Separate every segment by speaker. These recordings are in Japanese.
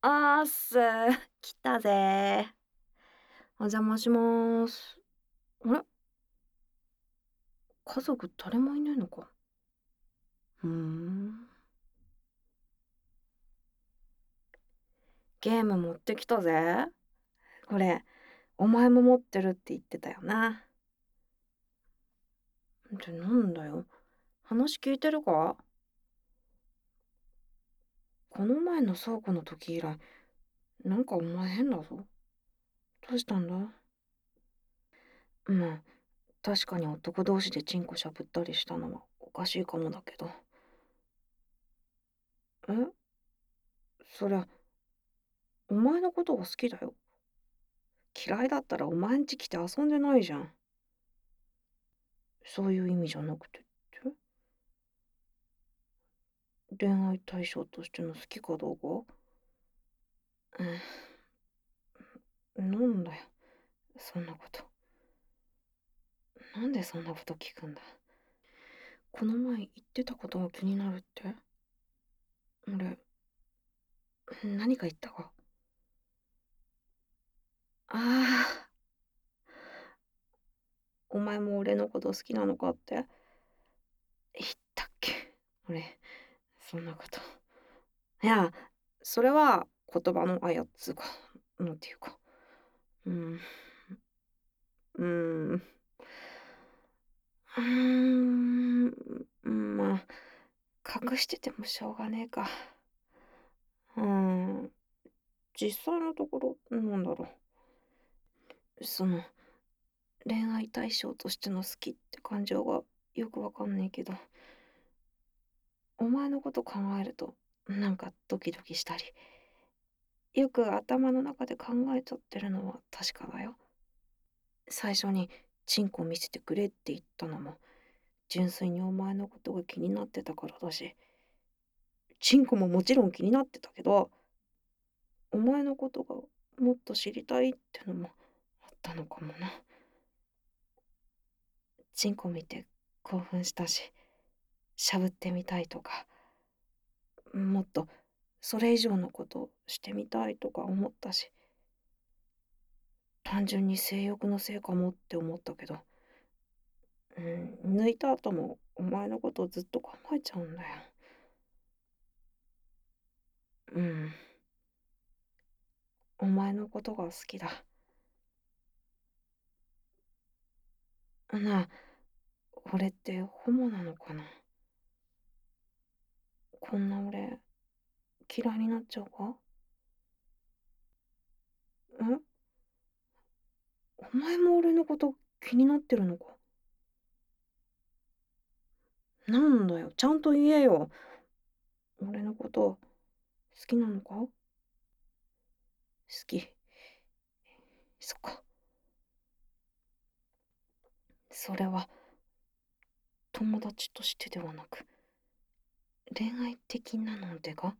Speaker 1: 来たぜ。お邪魔します。あれ、家族誰もいないのか。ふーん。ゲーム持ってきたぜ。これ、お前も持ってるって言ってたよな。ってなんだよ。話聞いてるか？この前の倉庫の時以来、なんかお前変だぞ。どうしたんだ？まあ、確かに男同士でチンコしゃぶったりしたのはおかしいかもだけど。え、そりゃ、お前のことが好きだよ。嫌いだったらお前ん家来て遊んでないじゃん。そういう意味じゃなくてって？恋愛対象としての好きかどうか？なんだよ、そんなこと。なんでそんなこと聞くんだ？この前言ってたことが気になるって？俺、何か言ったか？ああ、お前も俺のこと好きなのかって言ったっけ？俺、そんなこと。いや、それは言葉のあやっつうか、なんていうか。うん、うーん。うーまあ、隠しててもしょうがねえか。うーん、実際のところ、なんだろう。恋愛対象としての好きって感情がよくわかんねえけど、お前のこと考えると、なんかドキドキしたり、よく頭の中で考えちゃってるのは確かだよ。最初にチンコ見せてくれって言ったのも、純粋にお前のことが気になってたからだし、チンコももちろん気になってたけど、お前のことがもっと知りたいってのもあったのかもな。チンコ見て興奮したし、しゃぶってみたいとか、もっとそれ以上のことしてみたいとか思ったし、単純に性欲のせいかもって思ったけど、抜いた後もお前のことをずっと考えちゃうんだよ。うん、お前のことが好きだ。なあ、俺ってホモなのかな？こんな俺、嫌いになっちゃうか？お前も俺のこと気になってるのか？なんだよ、ちゃんと言えよ。俺のこと好きなのか？好き。そっか。それは友達としてではなく、恋愛的なのでが？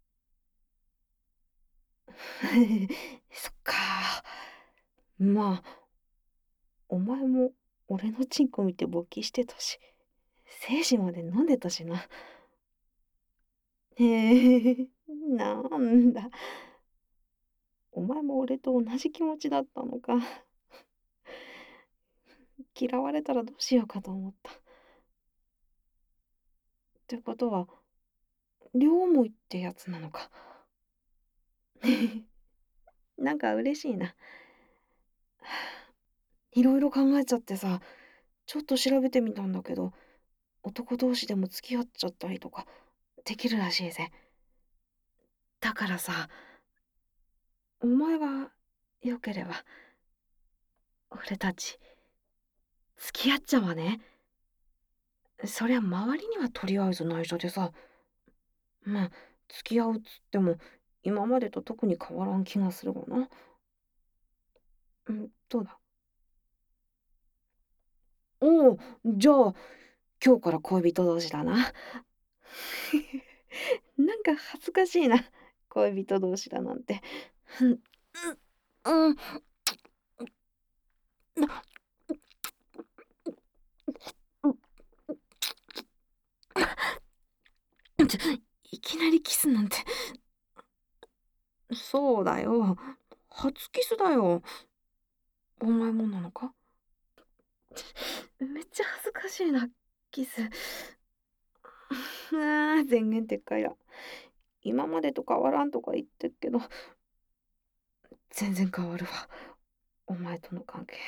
Speaker 1: そっか。まあ、お前も俺のチンコ見て勃起してたし、精子まで飲んでたしな。へえ、なんだ。お前も俺と同じ気持ちだったのか。嫌われたらどうしようかと思った。ってことは、両思いってやつなのか。なんか嬉しいな。いろいろ考えちゃってさ、ちょっと調べてみたんだけど、男同士でも付き合っちゃったりとかできるらしいぜ。だからさ、お前が良ければ、俺たち付き合っちゃわね。そりゃ周りにはとりあえず内緒でさ、まあ、付き合うっつっても、今までと特に変わらん気がするわな。どうだ？おお、じゃあ、今日から恋人同士だな。なんか恥ずかしいな、恋人同士だなんて。うん、うん、な、うん、いきなりキスなんて。 そうだよ。初キスだよ。お前もなのか？めっちゃ恥ずかしいな、キス。前言撤回だ。今までと変わらんとか言ってっけど、全然変わるわ。お前との関係。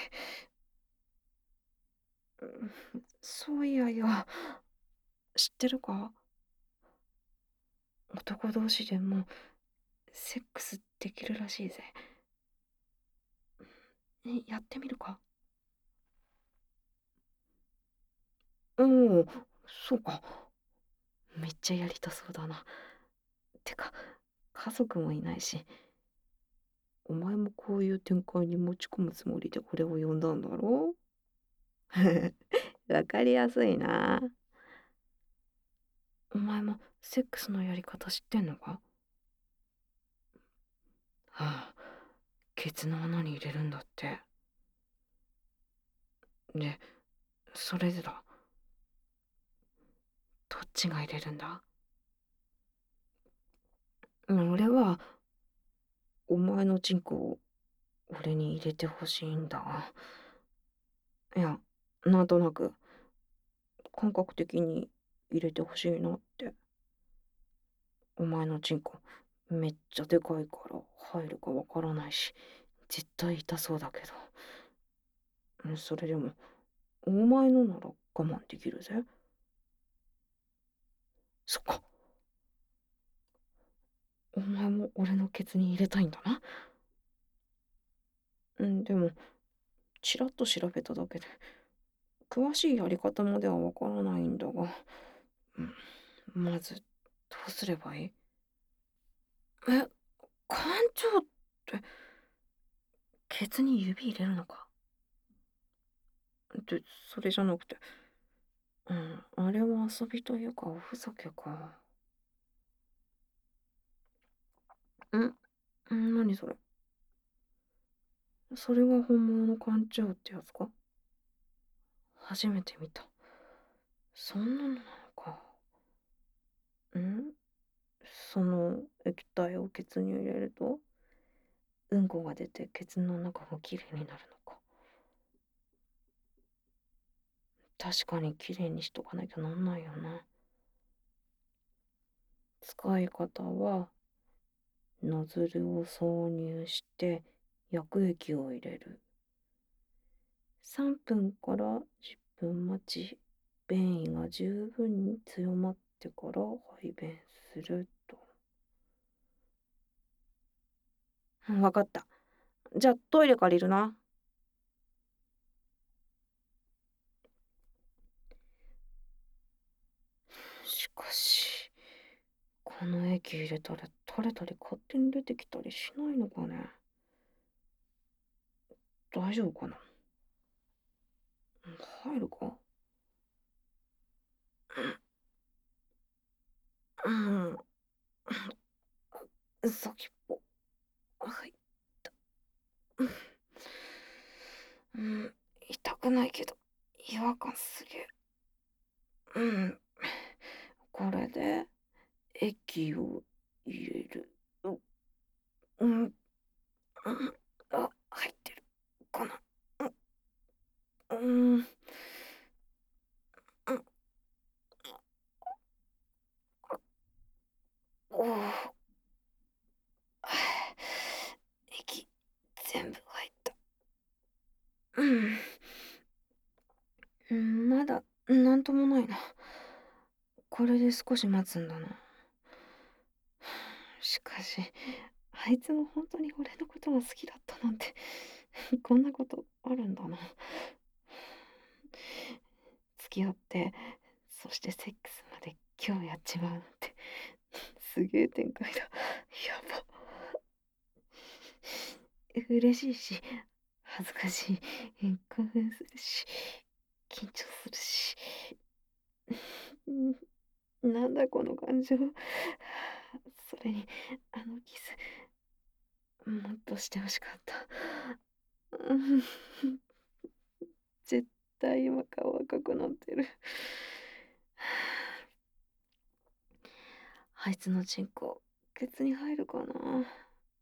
Speaker 1: うん、そういやいや、知ってるか？男同士でもセックスできるらしいぜ。やってみるか？おお、そうか。めっちゃやりたそうだな。てか、家族もいないし、お前もこういう展開に持ち込むつもりで俺を呼んだんだろ？わかりやすいな。お前もセックスのやり方知ってんのか？はあ、ケツの穴に入れるんだって。で、それでだ。どっちが入れるんだ？俺は、お前のチンコを俺に入れてほしいんだ。いや、なんとなく、感覚的に入れてほしいなって。お前のチンコ、めっちゃでかいから入るかわからないし、絶対痛そうだけど。それでも、お前のなら我慢できるぜ。そっか。お前も俺のケツに入れたいんだな。でも、ちらっと調べただけで、詳しいやり方まではわからないんだが、まず、どうすればいい？え、館長って、ケツに指入れるのか？で、それじゃなくて、あれは遊びというかおふざけか。何それ？それが本物の館長ってやつか？初めて見た。そんなのなのか。んその液体をケツに入れると、うんこが出てケツの中がきれいになるのか。確かにきれいにしとかなきゃなんないよな。使い方は、ノズルを挿入して薬液を入れる。3分から10分待ち、便意が十分に強まってから排便すると。わかった。じゃあトイレ借りるな。しかし、この液入れたら垂れたり勝手に出てきたりしないのかね。大丈夫かな？入るか？うん、先っぽ、入った。うん、痛くないけど、違和感すげえ。うん、これで、液を入れる。うん、うん、入ってるかな。うん、うん、うん、おお、息、全部入った。うん、まだ、なんともないな。これで少し待つんだな。しかし、あいつも本当に俺のことが好きだったなんて、こんなことあるんだな。付き合って、そしてセックスまで今日やっちまうなんて、すげえ展開だ。やば。嬉しいし、恥ずかしい、興奮するし、緊張するし。なんだこの感情。それに、あのキス、もっとしてほしかった。うん、絶対今顔赤くなってる。あいつのチンコ、ケツに入るかな。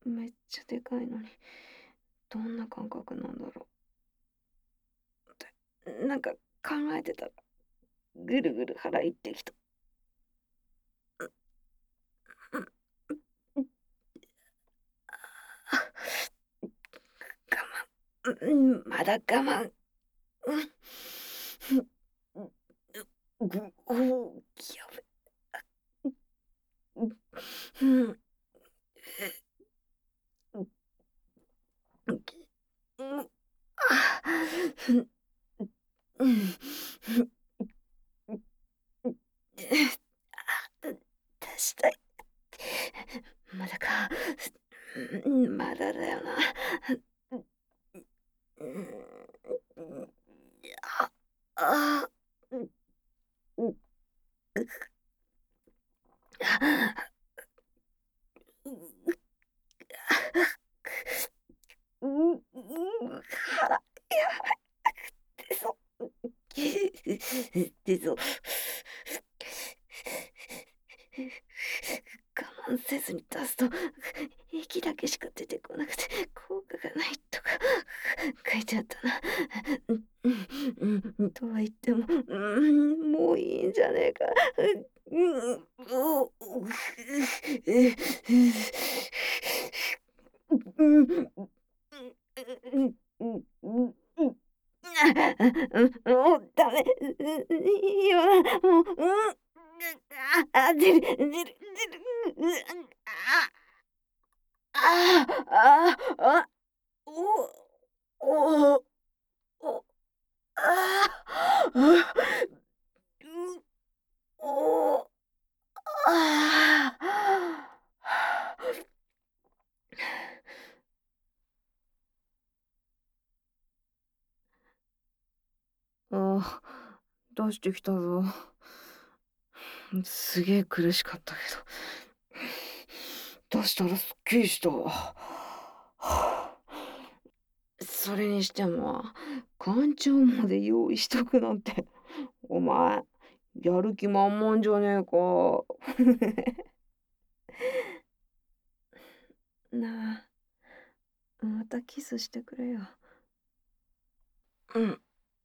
Speaker 1: めっちゃでかいのに、どんな感覚なんだろうって、なんか考えてたら、ぐるぐる腹いってきた。うん、うん、我慢。まだ我慢。うん。うん、おお、やべ。うん、うん、うん、うん、うん、あ、うん、うん、うん、出したい。まだか。まだだよな。うん、あ、あ、うん、うん、うん、うん、腹、やばい、出そう。出そう。我慢せずに出すと、息だけしか出てこなくて、効果がないとか書いてあったな。とは言っても、もういいんじゃねえか。うん、お、うん、うん、うん、うん、うん、うん。もうダメ。今もう、出る、出る、出る。ああ、ああ、あ、おお、お、ああ、う、お、ああ。ああ、出してきたぞ。すげえ苦しかったけど、出したらすっきりしたわ。はあ、それにしても、館長まで用意しとくなんて、お前、やる気満々じゃねえか。なあ、またキスしてくれよ。うん。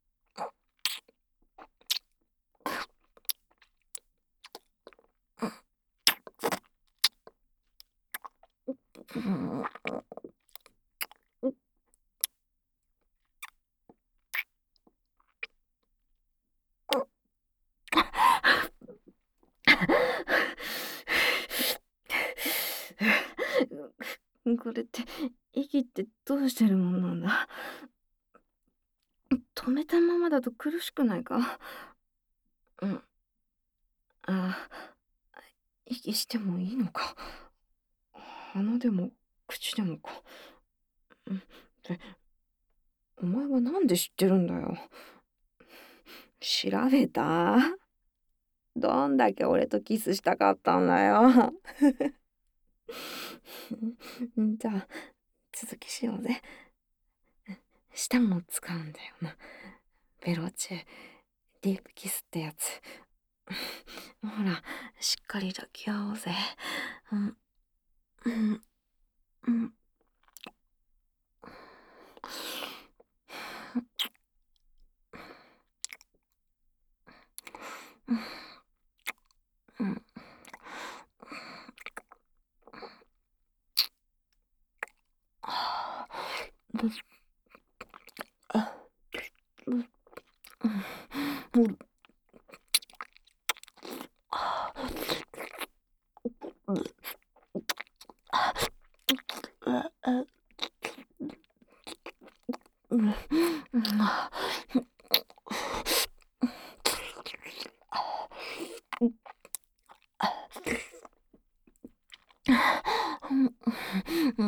Speaker 1: これって、息ってどうしてるもんなんだ？止めたままだと苦しくないか？うん。ああ、息してもいいのか。鼻でも口でもか。うん。で、お前はなんで知ってるんだよ。調べた？どんだけ俺とキスしたかったんだよ。じゃあ、続きしようぜ。舌も使うんだよな。ベロチェ、ディープキスってやつ。ほら、しっかり抱き合おうぜ。うん、うん、うん。うん。ああ、うん、うん、ああ、あ、うん、うん、うん、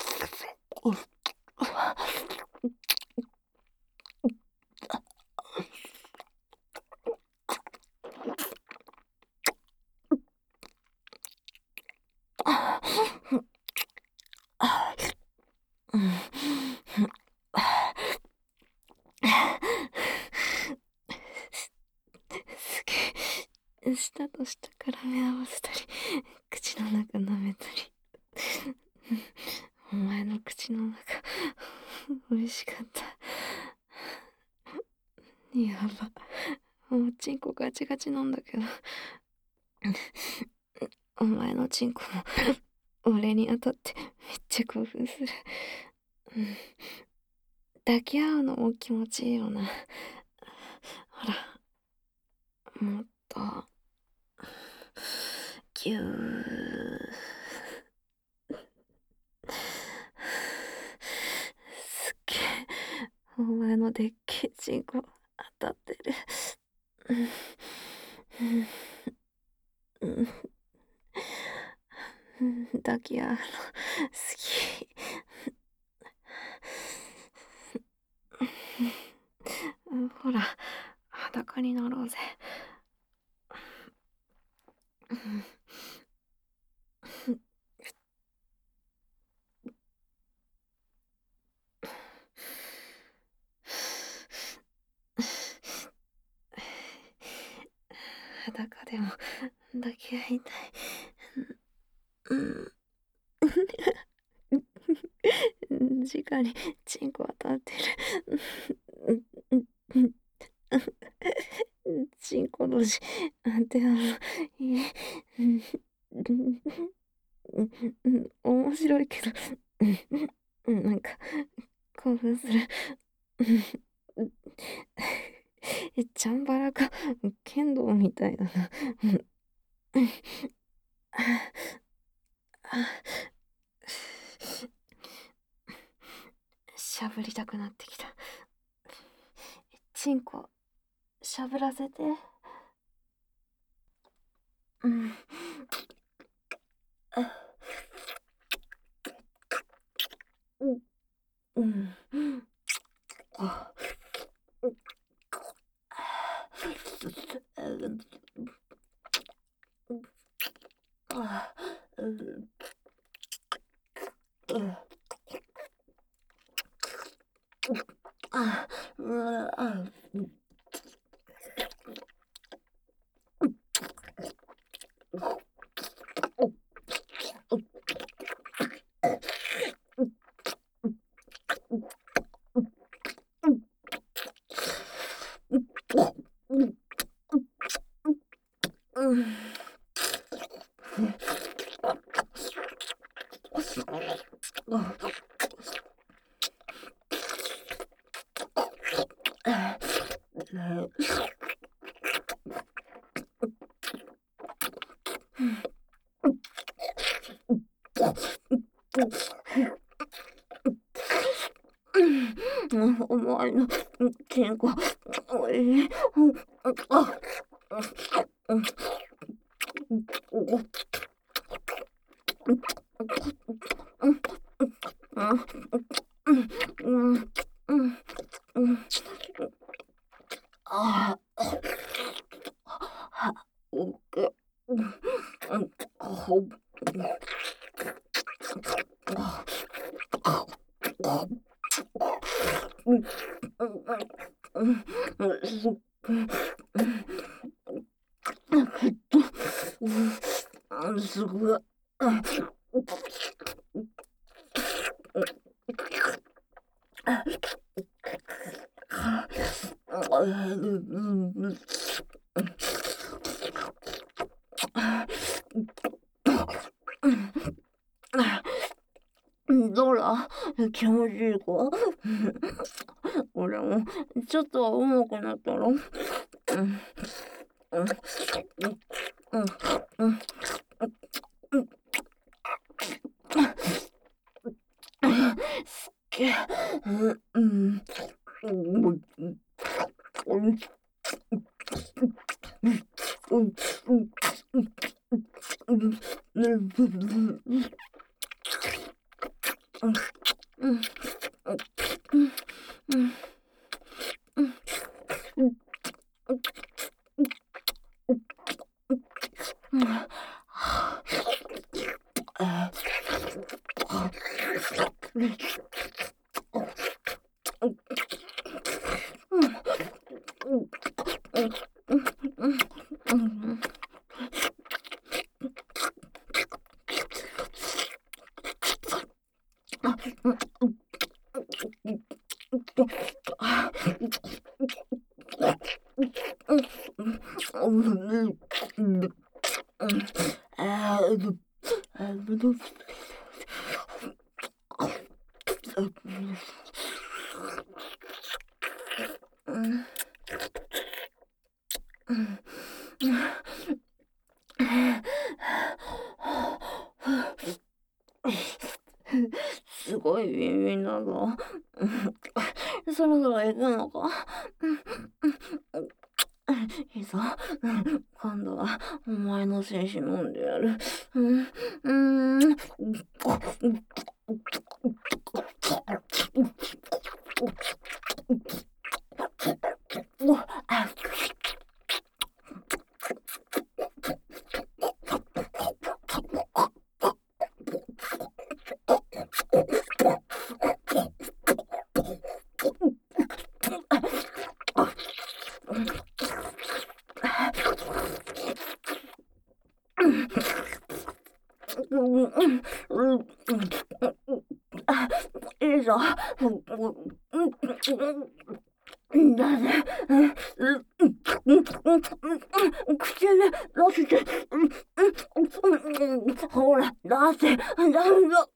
Speaker 1: うん。すげえ、舌と舌絡め合わせたり、口の中舐めたり。 お前の口の中、美味しかった。やば。もうチンコガチガチなんだけど。お前のチンコも俺に当たってめっちゃ興奮する。うん、抱き合うのも気持ちいいよな。ほら、もっと、ぎゅー。すっげえ、お前のでっけえチンコ当たってる。うん、うん、うん、抱き合うの好き。ほら、裸になろうぜ。裸でも抱き合いたい。うん。直にチンコ当たってる。チンコ同士当て合うのいい。面白いけど、なんか興奮する。チャンバラか剣道みたいだな。しゃぶりたくなってきた。チンコしゃぶらせて。うん。うん。あ。あ。あ。うん。お前のチンコ、おいしい。すごい。どら、気持ちいいか？俺もちょっとは重くなったろ。うん、うん、うん、うん、うん、すっげえ、うん、うん、うん、 すごいビンビンだぞ。そろそろ行くのか。いいぞ。今度はお前の精子飲んでやる。いいぞ。だぜ。口で出して。ほら、出せ。ダメだ。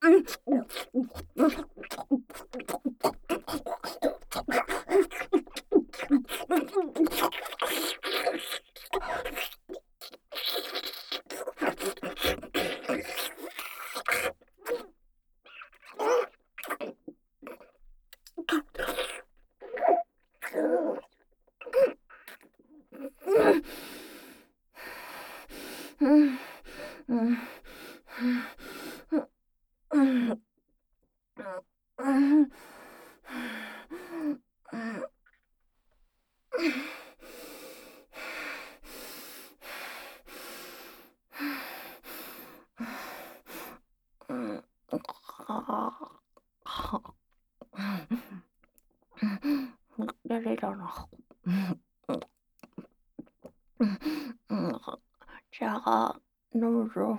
Speaker 1: 誰だろう。じゃあ、どうぞ。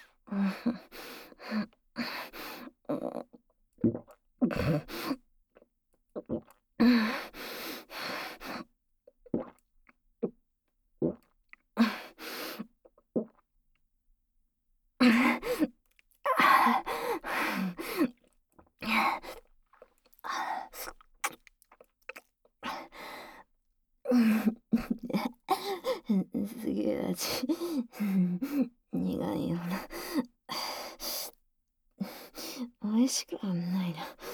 Speaker 1: すげえ味。苦いよな。美味しくはないな。